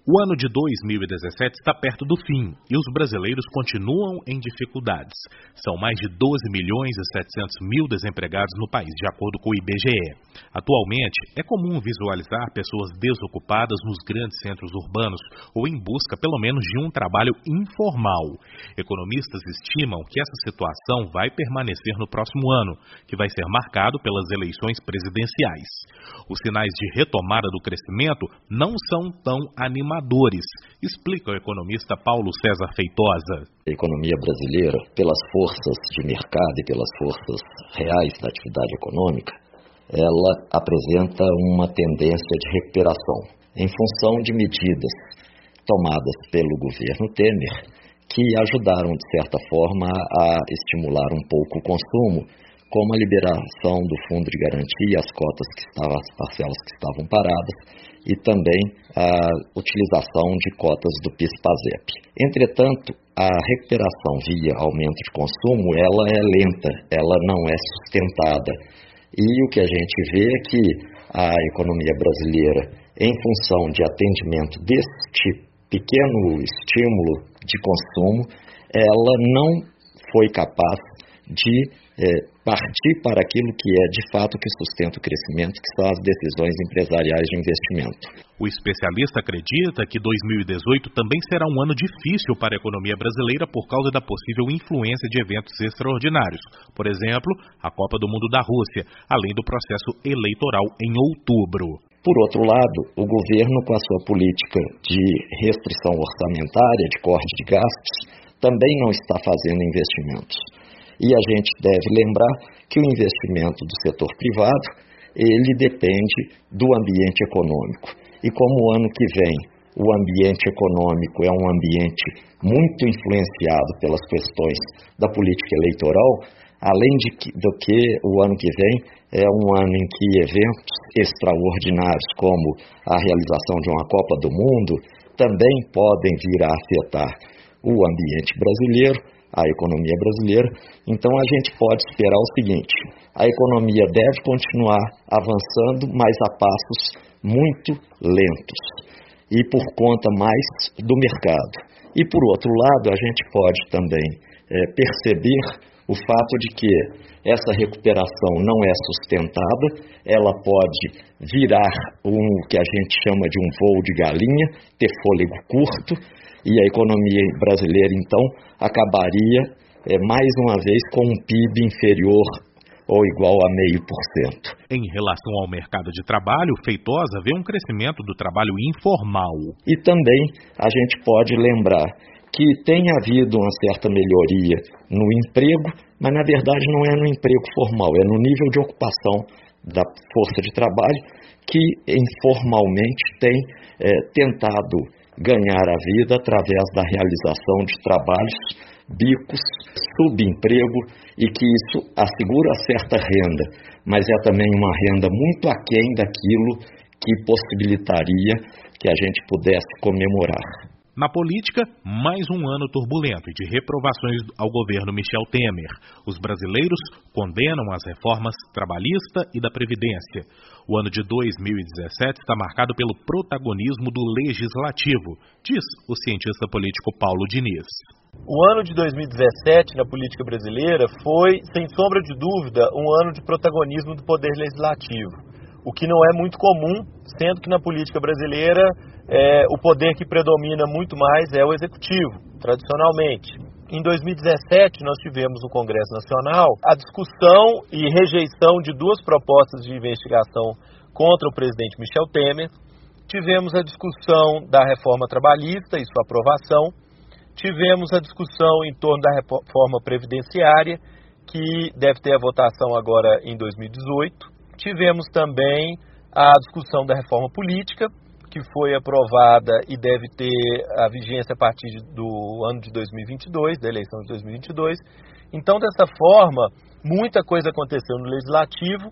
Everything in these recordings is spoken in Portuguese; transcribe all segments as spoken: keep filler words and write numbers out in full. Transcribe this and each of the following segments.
O ano de dois mil e dezessete está perto do fim e os brasileiros continuam em dificuldades. São mais de doze milhões e setecentos mil desempregados no país, de acordo com o I B G E. Atualmente, é comum visualizar pessoas desocupadas nos grandes centros urbanos ou em busca, pelo menos, de um trabalho informal. Economistas estimam que essa situação vai permanecer no próximo ano, que vai ser marcado pelas eleições presidenciais. Os sinais de retomada do crescimento não são tão animadores. Explica o economista Paulo César Feitosa. A economia brasileira, pelas forças de mercado e pelas forças reais da atividade econômica, ela apresenta uma tendência de recuperação em função de medidas tomadas pelo governo Temer, que ajudaram, de certa forma, a estimular um pouco o consumo, como a liberação do fundo de garantia, as cotas que estavam, as parcelas que estavam paradas, e também a utilização de cotas do PIS/PASEP. Entretanto, a recuperação via aumento de consumo, ela é lenta, ela não é sustentada. E o que a gente vê é que a economia brasileira, em função de atendimento deste pequeno estímulo de consumo, ela não foi capaz de é, partir para aquilo que é de fato que sustenta o crescimento, que são as decisões empresariais de investimento. O especialista acredita que dois mil e dezoito também será um ano difícil para a economia brasileira por causa da possível influência de eventos extraordinários, por exemplo, a Copa do Mundo da Rússia, além do processo eleitoral em outubro. Por outro lado, o governo, com a sua política de restrição orçamentária, de corte de gastos, também não está fazendo investimentos. E a gente deve lembrar que o investimento do setor privado, ele depende do ambiente econômico. E como o ano que vem o ambiente econômico é um ambiente muito influenciado pelas questões da política eleitoral, além de que, do que o ano que vem é um ano em que eventos extraordinários, como a realização de uma Copa do Mundo, também podem vir a afetar o ambiente brasileiro, a economia brasileira. Então a gente pode esperar o seguinte: a economia deve continuar avançando, mas a passos muito lentos e por conta mais do mercado. E por outro lado, a gente pode também é, perceber o fato de que essa recuperação não é sustentada, ela pode virar um que a gente chama de um voo de galinha, ter fôlego curto, e a economia brasileira, então, acabaria, é, mais uma vez, com um P I B inferior ou igual a meio por cento. Em relação ao mercado de trabalho, Feitosa vê um crescimento do trabalho informal. E também a gente pode lembrar que tem havido uma certa melhoria no emprego, mas na verdade não é no emprego formal, é no nível de ocupação da força de trabalho que informalmente tem é, tentado ganhar a vida através da realização de trabalhos, bicos, subemprego, e que isso assegura certa renda, mas é também uma renda muito aquém daquilo que possibilitaria que a gente pudesse comemorar. Na política, mais um ano turbulento e de reprovações ao governo Michel Temer. Os brasileiros condenam as reformas trabalhista e da Previdência. O ano de dois mil e dezessete está marcado pelo protagonismo do Legislativo, diz o cientista político Paulo Diniz. O ano de dois mil e dezessete na política brasileira foi, sem sombra de dúvida, um ano de protagonismo do Poder Legislativo, o que não é muito comum, sendo que na política brasileira é, o poder que predomina muito mais é o Executivo, tradicionalmente. Em dois mil e dezessete, nós tivemos no Congresso Nacional a discussão e rejeição de duas propostas de investigação contra o presidente Michel Temer. Tivemos a discussão da reforma trabalhista e sua aprovação. Tivemos a discussão em torno da reforma previdenciária, que deve ter a votação agora em dois mil e dezoito. Tivemos também a discussão da reforma política, que foi aprovada e deve ter a vigência a partir do ano de dois mil e vinte e dois, da eleição de dois mil e vinte e dois. Então, dessa forma, muita coisa aconteceu no Legislativo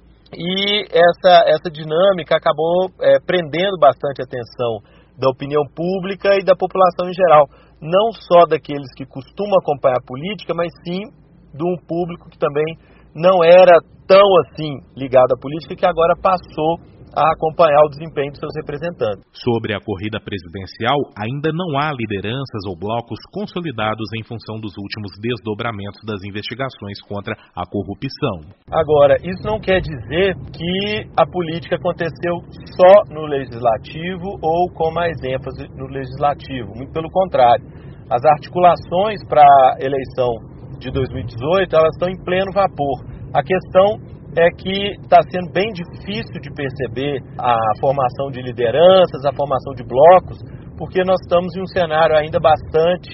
e essa, essa dinâmica acabou é, prendendo bastante a atenção da opinião pública e da população em geral. Não só daqueles que costumam acompanhar a política, mas sim de um público que também não era tão assim ligado à política, que agora passou a acompanhar o desempenho dos seus representantes. Sobre a corrida presidencial, ainda não há lideranças ou blocos consolidados em função dos últimos desdobramentos das investigações contra a corrupção. Agora, isso não quer dizer que a política aconteceu só no Legislativo ou com mais ênfase no Legislativo. Muito pelo contrário. As articulações para a eleição de dois mil e dezoito, elas estão em pleno vapor. A questão é que está sendo bem difícil de perceber a formação de lideranças, a formação de blocos, porque nós estamos em um cenário ainda bastante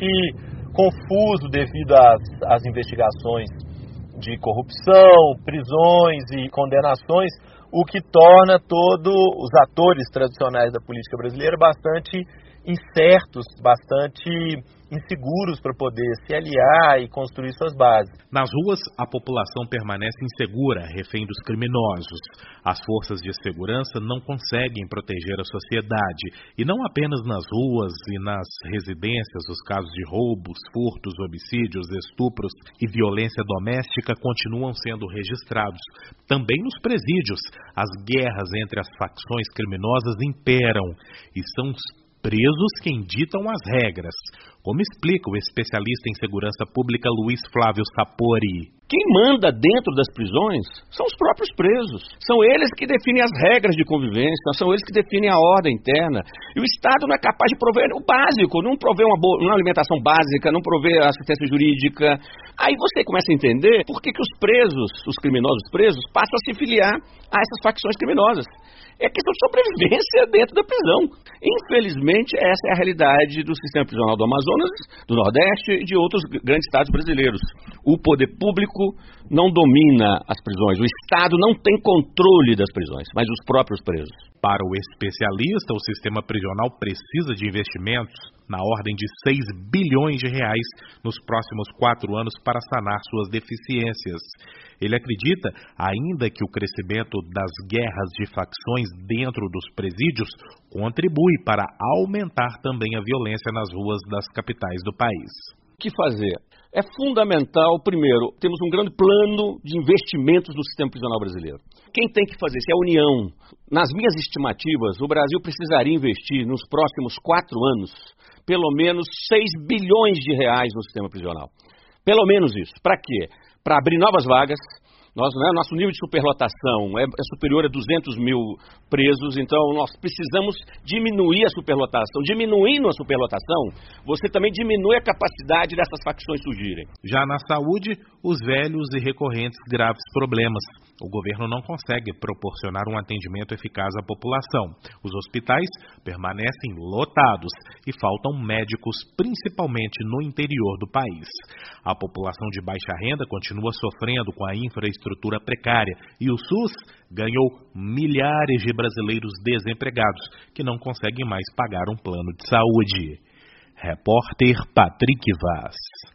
confuso devido às, às investigações de corrupção, prisões e condenações, o que torna todos os atores tradicionais da política brasileira bastante incertos, bastante inseguros para poder se aliar e construir suas bases. Nas ruas, a população permanece insegura, refém dos criminosos. As forças de segurança não conseguem proteger a sociedade. E não apenas nas ruas e nas residências, os casos de roubos, furtos, homicídios, estupros e violência doméstica continuam sendo registrados. Também nos presídios, as guerras entre as facções criminosas imperam e são os presos quem ditam as regras, como explica o especialista em segurança pública Luiz Flávio Sapori. Quem manda dentro das prisões são os próprios presos. São eles que definem as regras de convivência, são eles que definem a ordem interna. E o Estado não é capaz de prover o básico, não prover uma, boa, uma alimentação básica, não prover assistência jurídica. Aí você começa a entender por que, que os presos, os criminosos presos, passam a se filiar a essas facções criminosas. É questão de sobrevivência dentro da prisão. Infelizmente, essa é a realidade do sistema prisional do Amazonas, do Nordeste e de outros grandes estados brasileiros. O poder público não domina as prisões, o Estado não tem controle das prisões, mas os próprios presos. Para o especialista, o sistema prisional precisa de investimentos na ordem de seis bilhões de reais nos próximos quatro anos para sanar suas deficiências. Ele acredita ainda que o crescimento das guerras de facções dentro dos presídios contribui para aumentar também a violência nas ruas das capitais do país. O que fazer? É fundamental, primeiro, temos um grande plano de investimentos no sistema prisional brasileiro. Quem tem que fazer isso é a União. Nas minhas estimativas, o Brasil precisaria investir nos próximos quatro anos pelo menos seis bilhões de reais no sistema prisional. Pelo menos isso. Para quê? Para abrir novas vagas. Nós, né, nosso nível de superlotação é, é superior a duzentos mil presos, então nós precisamos diminuir a superlotação. Diminuindo a superlotação, você também diminui a capacidade dessas facções surgirem. Já na saúde, os velhos e recorrentes graves problemas. O governo não consegue proporcionar um atendimento eficaz à população. Os hospitais permanecem lotados e faltam médicos, principalmente no interior do país. A população de baixa renda continua sofrendo com a infraestrutura estrutura precária e o SUS ganhou milhares de brasileiros desempregados que não conseguem mais pagar um plano de saúde. Repórter Patrick Vaz.